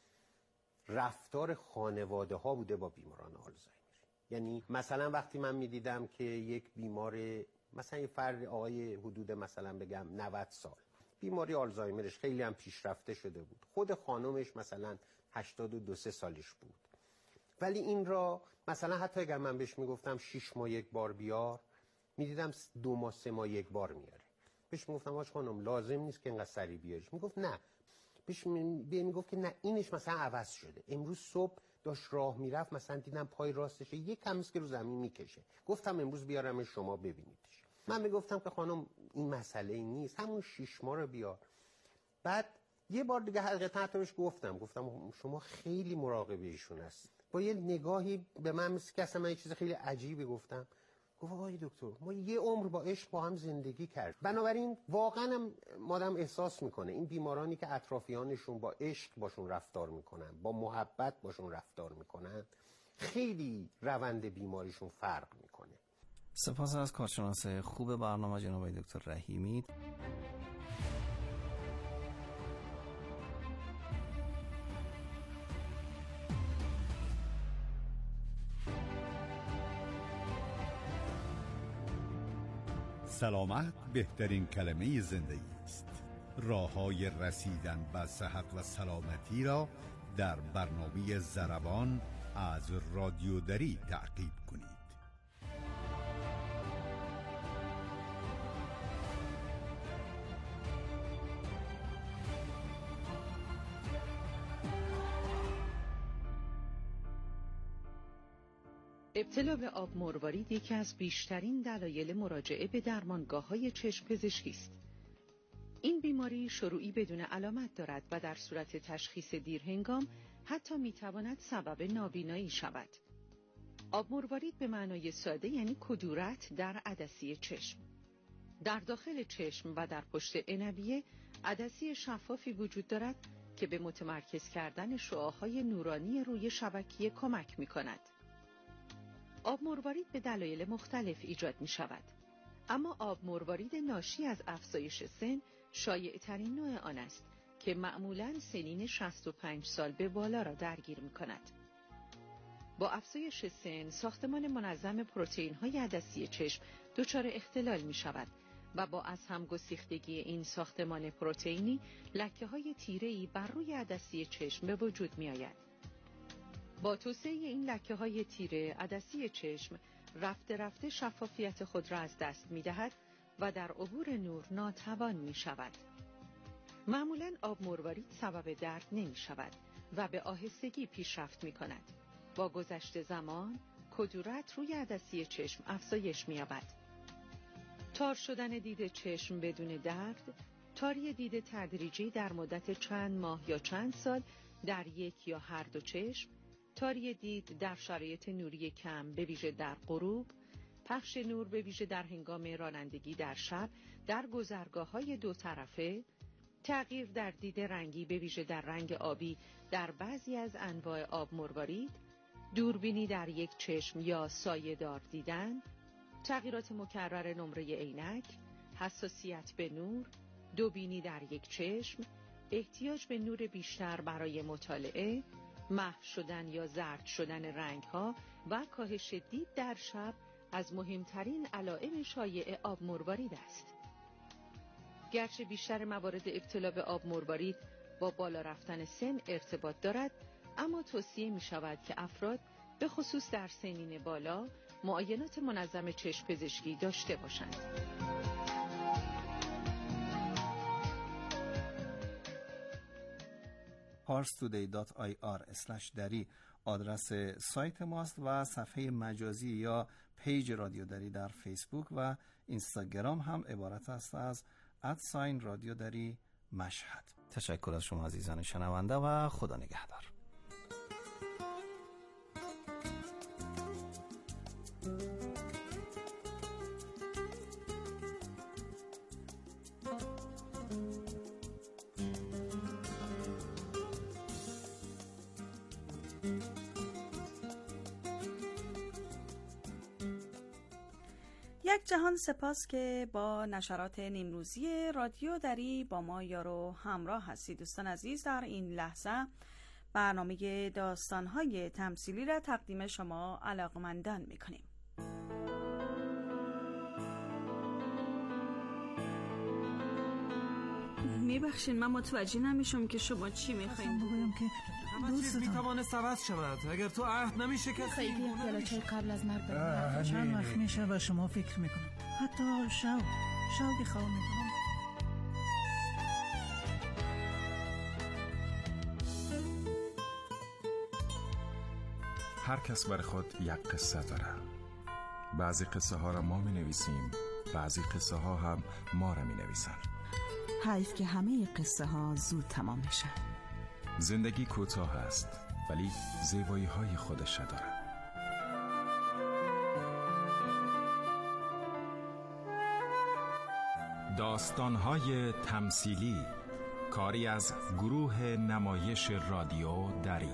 رفتار خانواده ها بوده با بیماران آلزایمر. یعنی مثلا وقتی من میدیدم که یک بیمار مثلا یه فرد آقای حدود مثلا بگم 90 سال بیماری آلزایمرش خیلی هم پیشرفته شده بود، خود خانمش مثلا 82 سالش بود، ولی این را مثلا حتی اگر من بهش میگفتم 6 ماه یک بار بیار، میدیدم 2 ماه 3 ماه یک بار میاره. بهش میگفتم آج خانم لازم نیست که اینقدر سریع بیاریش، میگفت نه. بهش میگفت که نه اینش مثلا عوض شده، امروز صبح داشت راه میرفت مثلا دیدم پای راستش یک کمیس که رو زمین میکشه، گفتم امروز بیارم شما ببینیدش. من میگفتم که خانم این مسئله ای نیست، همون 6 ماه رو بیار. بعد یه بار دیگه حقیقتا بهش گفتم شما خیلی مراقب ایشون هست. با یه نگاهی به من مثل که اصلا من یه چیز خیلی عجیبی گفتم، گفت آقای دکتر ما یه عمر با عشق با هم زندگی کرد. بنابراین واقعا آدم احساس میکنه این بیمارانی که اطرافیانشون با عشق باشون رفتار میکنن، با محبت باشون رفتار میکنن، خیلی روند بیماریشون فرق میکنه. سپاس از کارشناس خوب برنامه جناب دکتر رحیمی. سلامت بهترین کلمه زندگی است. راه‌های رسیدن به صحت و سلامتی را در برنامه ضربان از رادیو دری تعقیب کنید. ابتلا به آب مروارید یکی از بیشترین دلایل مراجعه به درمانگاه‌های چشم پزشکی است. این بیماری شروعی بدون علامت دارد و در صورت تشخیص دیرهنگام حتی میتواند سبب نابینایی شود. آب مروارید به معنای ساده یعنی کدورت در عدسی چشم. در داخل چشم و در پشت عنبیه عدسی شفافی وجود دارد که به متمرکز کردن شعاع‌های نورانی روی شبکیه کمک می‌کند. آب مروارید به دلایل مختلف ایجاد می شود. اما آب مروارید ناشی از افزایش سن شایع ترین نوع آن است که معمولاً سنین 65 سال به بالا را درگیر می کند. با افزایش سن ساختمان منظم پروتئین های عدسی چشم دچار اختلال می شود و با از هم گسیختگی این ساختمان پروتئینی لکه های تیره‌ای بر روی عدسی چشم به وجود می آید. با توسعه این لکه‌های تیره عدسی چشم رفته رفته شفافیت خود را از دست می‌دهد و در عبور نور ناتوان می‌شود. معمولاً آب مروارید سبب درد نمی‌شود و به آهستگی پیشرفت می‌کند. با گذشت زمان کدورت روی عدسی چشم افزایش می‌یابد. تار شدن دید چشم بدون درد، تاری دید تدریجی در مدت چند ماه یا چند سال در یک یا هر دو چشم، تاری دید در شرایط نوری کم به ویژه در غروب، پخش نور به ویژه در هنگام رانندگی در شب در گذرگاه‌های دو طرفه، تغییر در دید رنگی به ویژه در رنگ آبی در بعضی از انواع آب مروارید، دوربینی در یک چشم یا سایه‌دار دیدن، تغییرات مکرر نمره عینک، حساسیت به نور، دوبینی در یک چشم، احتیاج به نور بیشتر برای مطالعه، محو شدن یا زرد شدن رنگ‌ها و کاهش دید در شب از مهمترین علائم شایع آب مروارید است. گرچه بیشتر موارد ابتلا به آب مروارید با بالا رفتن سن ارتباط دارد، اما توصیه می شود که افراد به خصوص در سنین بالا معاینات منظم چشم پزشکی داشته باشند. parstoday.ir/dari آدرس سایت ماست و صفحه مجازی یا پیج رادیو دری در فیسبوک و اینستاگرام هم عبارت است از @رادیو دری مشهد. تشکر از شما عزیزان شنونده و خدا نگهدار. یک جهان سپاس که با نشرات نیمروزی رادیو دری با ما یارو همراه هستید. دوستان عزیز، در این لحظه برنامه داستان‌های تمثیلی را تقدیم شما علاقمندان می‌کنیم. میبخشین من متوجه نمیشم که شما چی میخواین. بگویم که همه چیز میتوانه عوض شود اگر تو عهد نمیشه کسی خیلی احتیالا چای قبل از مرگ برم. چند وقت میشه و شما فکر میکنم حتی شوقی خواه میکنم. هر کس بر خود یک قصه داره. بعضی قصه ها را ما می نویسیم، بعضی قصه ها هم ما را می نویسن. حیف که همه قصه ها زود تمام میشن. زندگی کوتاه است ولی زیبایی های خودش داره. داستان‌های تمثیلی، کاری از گروه نمایش رادیو دری.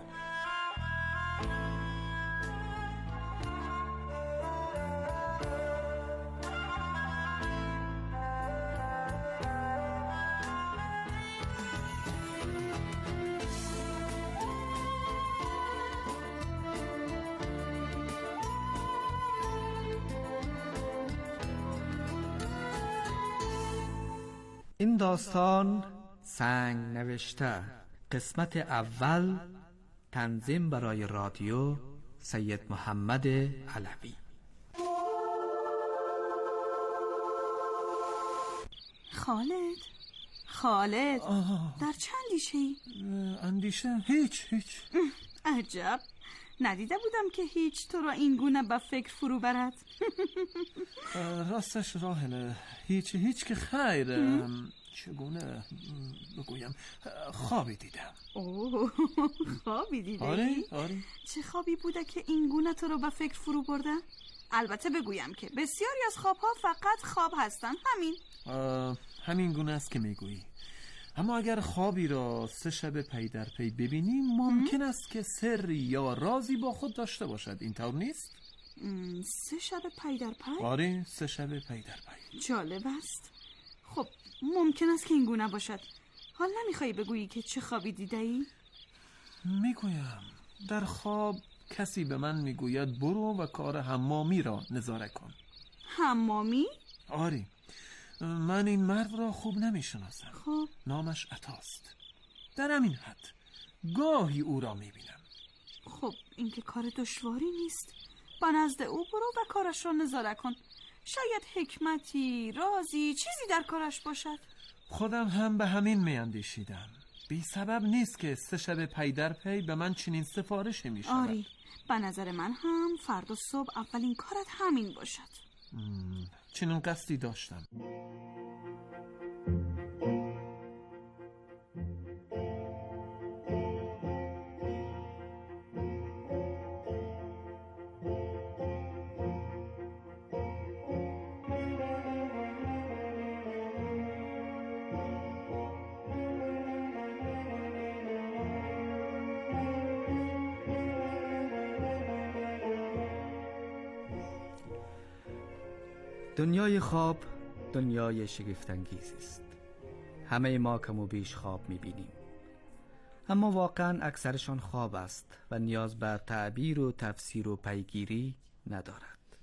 این داستان سنگ نوشته، قسمت اول، تنظیم برای رادیو سید محمد علوی. خالد در چه اندیشه‌ای؟ اندیشه؟ هیچ. عجب، ندیده بودم که هیچ تو را این گونه به فکر فرو برد. راستش راهله، هیچ که خیر. چگونه بگویم؟ خوابی دیدم. اوه، خوابی دیدی؟ آره. چه خوابی بوده که این گونه تو رو به فکر فرو برده؟ البته بگویم که بسیاری از خوابها فقط خواب هستن. همین گونه است که میگویی. اما اگر خوابی را 3 شب پی در پی ببینیم، ممکن است که سری یا رازی با خود داشته باشد. اینطور نیست؟ 3 شب پی در پی؟ آره، 3 شب پی در پی. جالب است. خب ممکن است که این گونه باشد. حال نمیخوایی بگویی که چه خوابی دیده ای؟ میگویم. در خواب کسی به من میگوید برو و کار حمامی را نظاره کن. حمامی؟ آره. من این مرد را خوب نمیشناسم. خب نامش عطاست. در همین حد گاهی او را میبینم. خب این که کار دشواری نیست. با نزد او برو و کارش را نظاره کن. شاید حکمتی، رازی، چیزی در کارش باشد. خودم هم به همین میاندیشیدم. بی سبب نیست که 3 شب پی در پی به من چنین سفارشی میشود. آری، به نظر من هم فردا صبح اولین کارت همین باشد. چنین قصدی داشتم. دنیای خواب دنیای شگفت‌انگیزی است. همه ما کم و بیش خواب می‌بینیم، اما واقعاً اکثرشان خواب است و نیاز به تعبیر و تفسیر و پیگیری ندارد.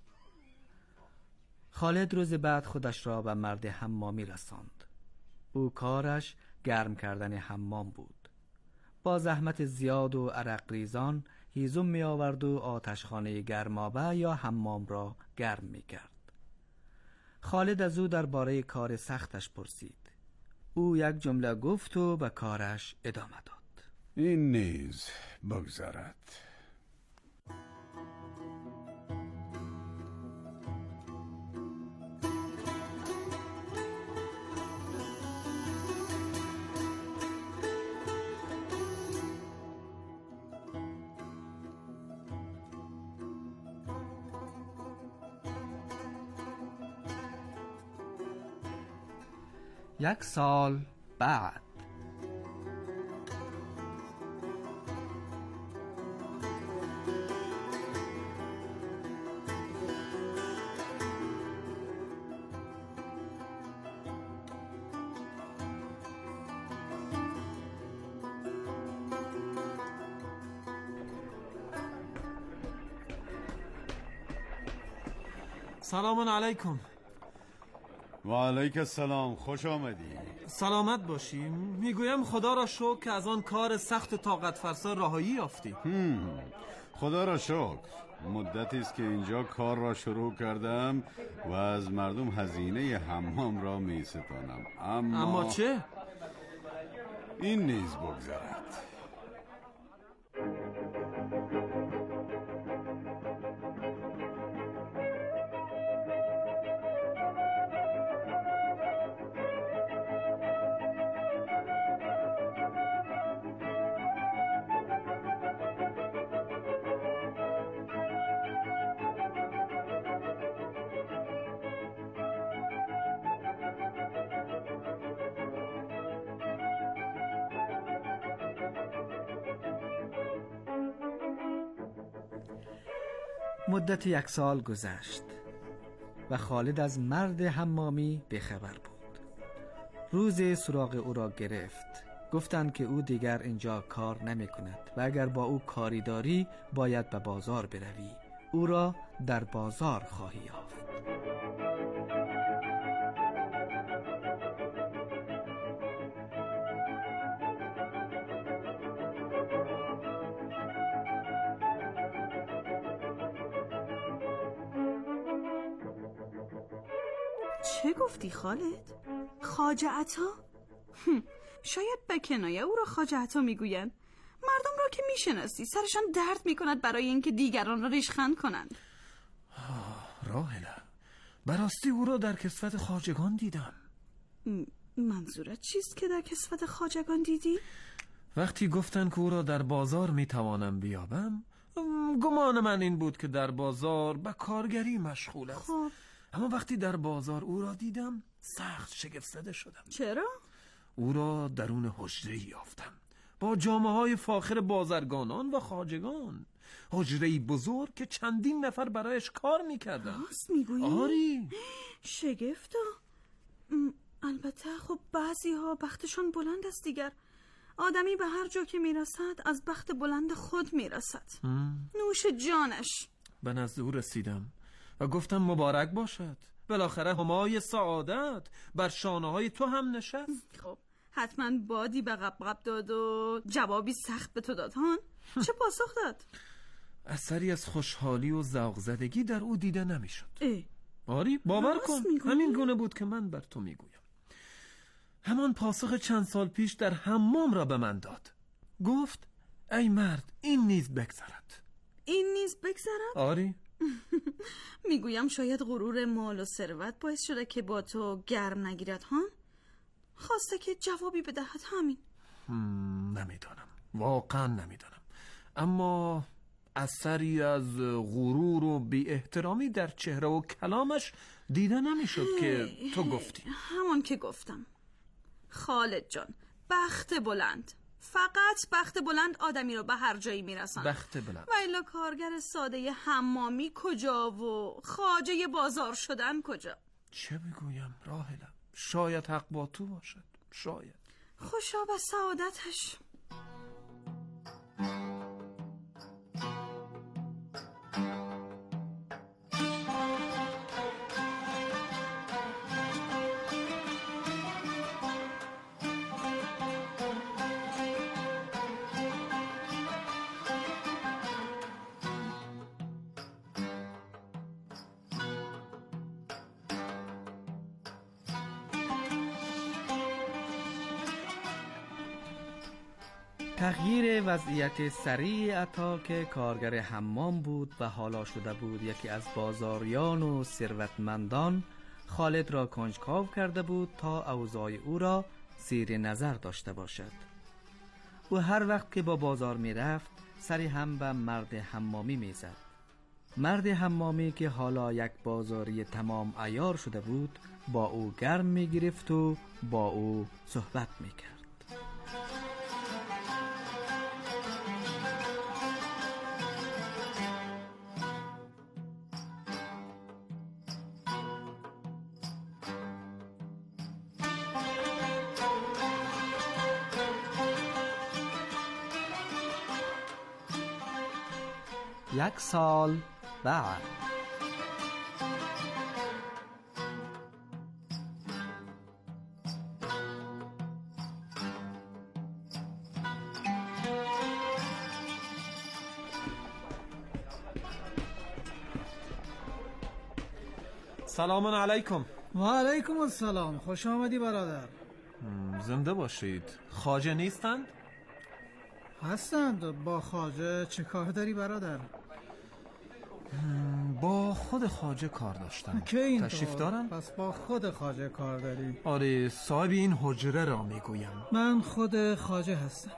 خالد روز بعد خودش را به مرد حمامی رساند. او کارش گرم کردن حمام بود. با زحمت زیاد و عرق ریزان هیزم می آورد و آتشخانه گرمابه یا حمام را گرم می کرد. خالد از او درباره کار سختش پرسید. او یک جمله گفت و به کارش ادامه داد. این نیز بگذرد. یک سال بعد. سلام علیکم. و علیک السلام، خوش آمدی. سلامت باشی. میگویم خدا را شکر که از آن کار سخت طاقت فرسا رهایی یافتی. خدا را شکر. مدتی است که اینجا کار را شروع کردم و از مردم هزینه حمام را می ستانم. اما چه؟ این نیز بگذرد. مدت 1 سال گذشت و خالد از مرد حمامی بخبر بود. روز سراغ او را گرفت. گفتند که او دیگر اینجا کار نمی کند و اگر با او کاری داری باید به بازار بروی. او را در بازار خواهی یافت. چه گفتی خالد؟ خواجه عطا؟ شاید به کنایه او را خواجه عطا میگویند. مردم را که میشناسی سرشان درد میکند برای اینکه دیگران را ریشخند کنند. راهله، براستی او را در کسوت خواجگان دیدم. منظورت چیست که در کسوت خواجگان دیدی؟ وقتی گفتن که او را در بازار میتوانم بیابم، گمان من این بود که در بازار به کارگری مشغول است. خب. اما وقتی در بازار او را دیدم سخت شگفت زده شدم. چرا؟ او را درون حجره‌ای یافتم با جامه‌های فاخر بازرگانان و خواجگان. حجره‌ای بزرگ که چندین نفر برایش کار می‌کردند. راست میگویی؟ آری. شگفتا. البته خب بعضی ها بختشان بلند است دیگر. آدمی به هر جا که میرسد از بخت بلند خود میرسد. نوش جانش. به نزد او رسیدم و گفتم مبارک باشد. بالاخره همای سعادت بر شانه‌های تو هم نشست. خب حتما بادی به قبقب داد و جوابی سخت به تو داد هان؟ چه پاسخ داد؟ اثری از خوشحالی و ذوق‌زدگی در او دیده نمیشد. آری باور کن همین گونه بود که من بر تو میگویم. همان پاسخ چند سال پیش در حمام را به من داد. گفت ای مرد این نیز بگذرد. این نیز بگذرد؟ آری. میگویم شاید غرور مال و ثروت باعث شده که با تو گرم نگیرد ها؟ خواسته که جوابی بدهد همین. نمیدانم، واقعا نمیدانم، اما اثری از غرور و بی احترامی در چهره و کلامش دیده نمیشد که تو گفتی. همون که گفتم خالد جان، بخت بلند، فقط بخت بلند آدمی رو به هر جایی میرسن. بخت بلند. و الا کارگر ساده حمامی کجا و خواجه بازار شدن کجا؟ چه بگویم راهله، شاید حق با تو باشد، شاید. خوشا به سعادتش. تغییر وضعیت سریع عطا که کارگر حمام بود و حالا شده بود یکی از بازاریان و ثروتمندان، خالد را کنجکاو کرده بود تا اوضاع او را زیر نظر داشته باشد. او هر وقت که با بازار می رفت سری هم به مرد حمامی می زد. مرد حمامی که حالا یک بازاری تمام عیار شده بود با او گرم می گرفت و با او صحبت می کرد. یک سال بعد سلام علیکم. و علیکم السلام، خوش آمدی برادر. زنده باشید. خواجه نیستند؟ هستند. با خواجه چه کار داری برادر؟ با خود خواجه کار داشتم. که این تشریف دارم؟ پس با خود خواجه کار داری؟ آره، صاحب این حجره را میگویم. من خود خواجه هستم.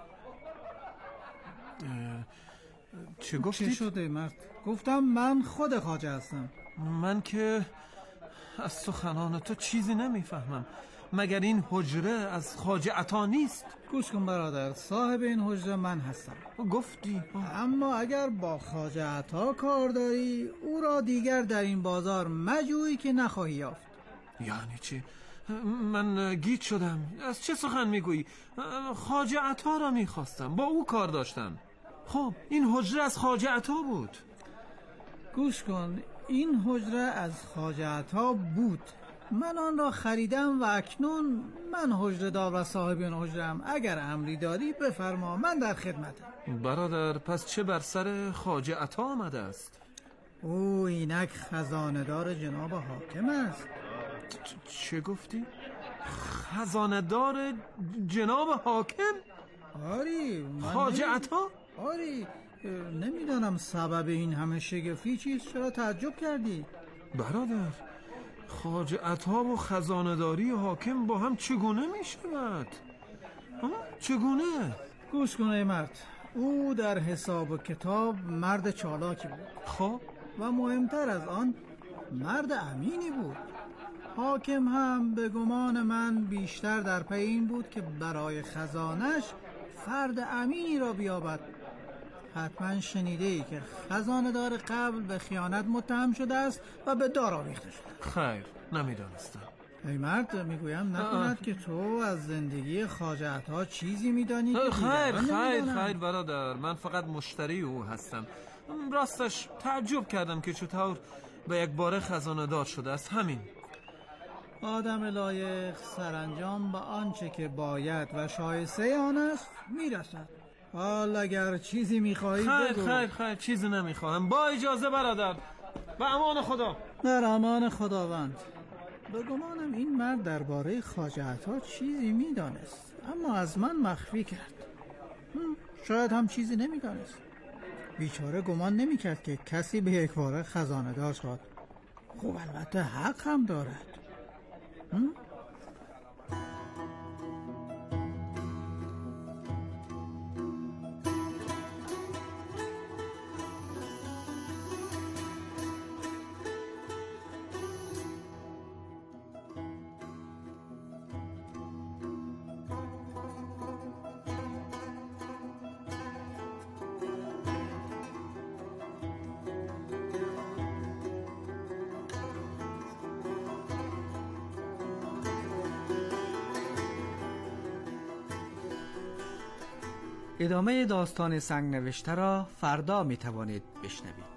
چه گفتی؟ چه شده مرد؟ گفتم من خود خواجه هستم. من که از سخنان تو چیزی نمیفهمم. مگر این حجره از خواجه عطا نیست؟ گوش کن برادر، صاحب این حجره من هستم. گفتی؟ اما اگر با خواجه عطا کار داری او را دیگر در این بازار مجویی که نخواهی یافت. یعنی چی؟ من گیج شدم. از چه سخن میگویی؟ خواجه عطا را میخواستم، با او کار داشتم. خب این حجره از خواجه عطا بود. گوش کن، این حجره از خواجه عطا بود. من آن را خریدم و اکنون من حجره دار و صاحب این حجره‌ام. اگر امری داری بفرما، من در خدمتم. برادر پس چه بر سر خواجه عطا آمده است؟ او اینک خزانه دار جناب حاکم است. چه گفتی؟ خزانه‌دار جناب حاکم؟ آری خواجه عطا؟ آری نمیدانم سبب این همه شگفتی چیست. چرا تعجب کردی؟ برادر، خواجه عطا و خزانه‌داری حاکم با هم چگونه می شود؟ چگونه؟ گوش کن ای مرد، او در حساب و کتاب مرد چالاکی بود. خب و مهمتر از آن مرد امینی بود. حاکم هم به گمان من بیشتر در پی این بود که برای خزانش فرد امینی را بیابد. حتما شنیده ای که خزانه دار قبل به خیانت متهم شده است و به دار آویخته شده. خیر، نمیدانستم. ای مرد، میگویم نکند که تو از زندگی خواجه عطا چیزی میدانی که خیر برادر، من فقط مشتری او هستم. راستش تعجب کردم که چطور به یک باره خزانه دار شده است. همین. آدم لایق سرانجام به آنچه که باید و شایسته آن است میرسد. حال اگر چیزی میخواهی بگو. خیر چیزی نمیخواهم. با اجازه برادر، به امان خدا. در امان خداوند. به گمانم این مرد درباره خواجه عطا چیزی میدانست، اما از من مخفی کرد. شاید هم چیزی نمیدانست. بیچاره گمان نمیکرد که کسی به یک باره خزانه دار شد. خب البته حق هم دارد. ادامه داستان سنگ نوشته را فردا می توانید بشنوید.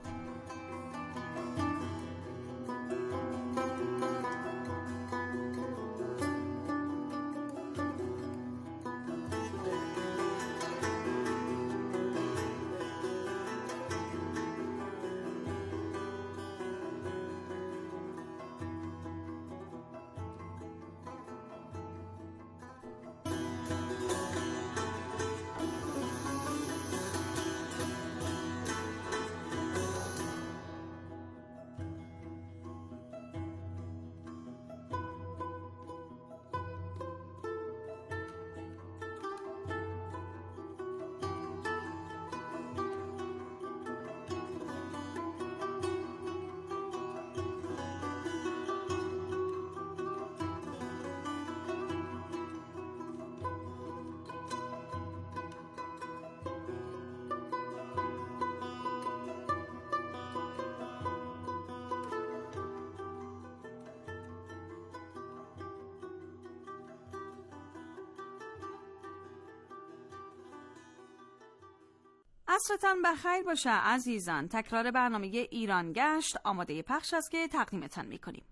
عصرتان بخیر باشه عزیزان. تکرار برنامه ایران گشت آماده پخش است که تقدیمتان میکنیم.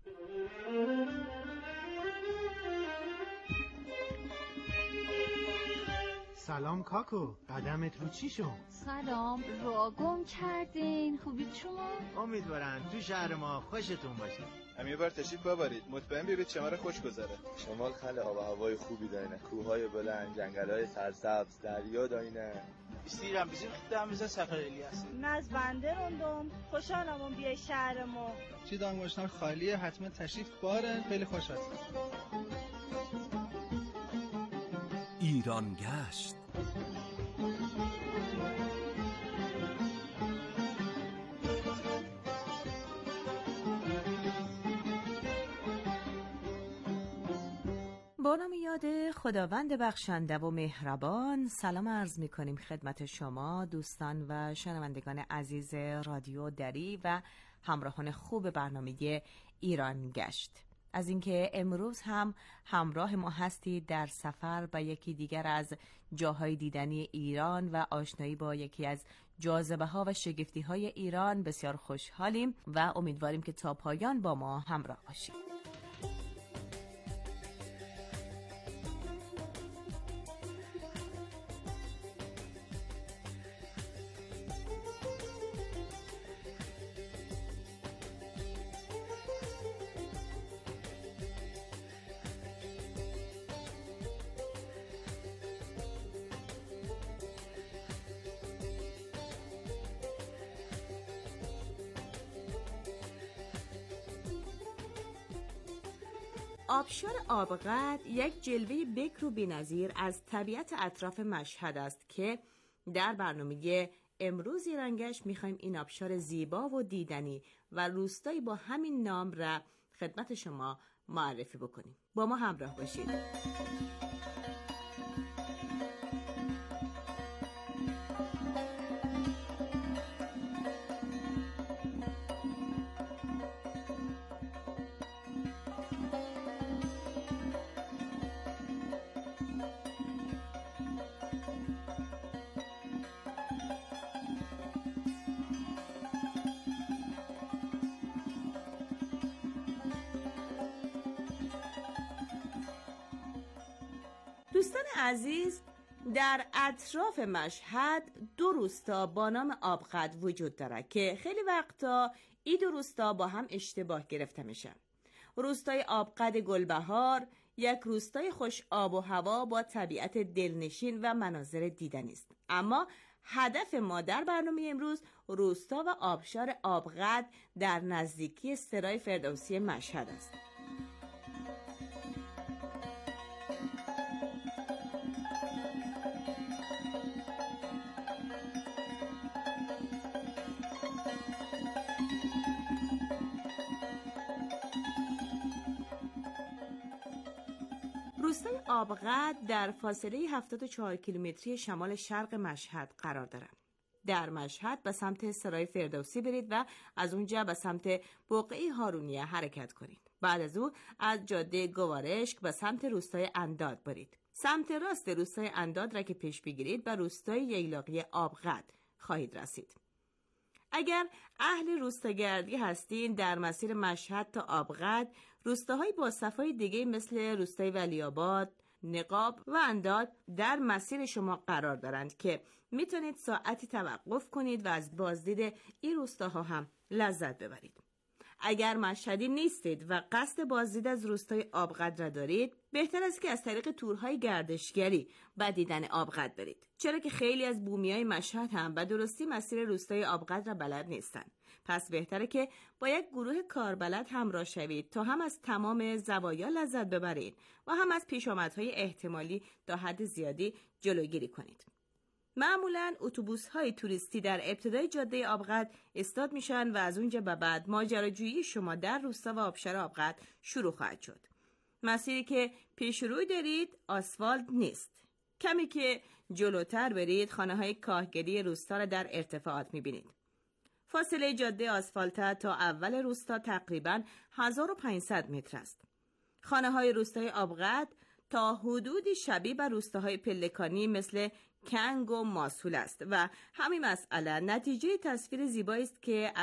سلام کاکو، قدمت رو چی شد؟ سلام، راه گم کردین. خوبید شما؟ امیدوارم تو شهر ما خوشتون باشه. هم یه بار تشریف ببرید، مطمئن بیارید شماره خوش گذره. شمال خیلی آب و هوای خوبی داره، کوههای بلند، جنگل‌های سرسبز، دریا داینه. بیستیرم بیزیم خیلی میزه سفر الیاس. نز بنده روندم، خوشحالم بیای شهر ما. چی دانگوشتار خالیه، حتما تشریف باره، خیلی خوش هست. ایران گشت. با نام یاد خداوند بخشنده و مهربان سلام عرض می کنیم خدمت شما دوستان و شنوندگان عزیز رادیو دری و همراهان خوب برنامه ایران گشت. از اینکه امروز هم همراه ما هستید در سفر به یکی دیگر از جاهای دیدنی ایران و آشنایی با یکی از جاذبه ها و شگفتی های ایران بسیار خوشحالیم و امیدواریم که تا پایان با ما همراه باشید. آبشار آبقد یک جلوه بکر و بی‌نظیر از طبیعت اطراف مشهد است که در برنامه امروز رنگش میخوایم این آبشار زیبا و دیدنی و روستایی با همین نام را خدمت شما معرفی بکنیم. با ما همراه باشید. دوستان عزیز، در اطراف مشهد 2 روستا با نام آبقد وجود دارد که خیلی وقتا این 2 روستا با هم اشتباه گرفته میشن. روستای آبقد گلبهار یک روستای خوش آب و هوا با طبیعت دلنشین و مناظر دیدنی است. اما هدف ما در برنامه امروز روستا و آبشار آبقد در نزدیکی سرای فردوسی مشهد است. روستای آبقد در فاصله 74 کیلومتری شمال شرق مشهد قرار دارد. در مشهد به سمت سرای فردوسی برید و از اونجا به سمت بقعه هارونیه حرکت کنید. بعد از او از جاده گوارشک به سمت روستای انداد برید. سمت راست روستای انداد را که پیش بگیرید به روستای ییلاقی آبقد خواهید رسید. اگر اهل روستاگردی هستین، در مسیر مشهد تا آبقد روستاهای با صفای دیگه مثل روستای ولی‌آباد، نقاب و انداد در مسیر شما قرار دارند که میتونید ساعتی توقف کنید و از بازدید این روستاها هم لذت ببرید. اگر مشهدی نیستید و قصد بازدید از روستای آبقد را دارید، بهتر است که از طریق تورهای گردشگری به دیدن آبقد برید، چرا که خیلی از بومیای مشهد هم به درستی مسیر روستای آبقد را بلد نیستند. پس بهتره که با یک گروه کاربلد همراه شوید تا هم از تمام زوایا لذت ببرید و هم از پیشامدهای احتمالی تا حد زیادی جلوگیری کنید. معمولاً اتوبوس‌های توریستی در ابتدای جاده آبقد استاد میشن و از اونجا به بعد ماجراجویی شما در روستا و آبشار آبقد شروع خواهد شد. مسیری که پیش روی دارید آسفالت نیست. کمی که جلوتر برید خانه‌های کاهگلی روستا را در ارتفاعات می‌بینید. فاصله جاده آسفالت تا اول روستا تقریباً 1500 متر است. خانه‌های روستای آبقد تا حدودی شبیه به روستاهای پلکانی مثل کنگ و ماسول است و همین مسئله نتیجه تصویر زیبایی است که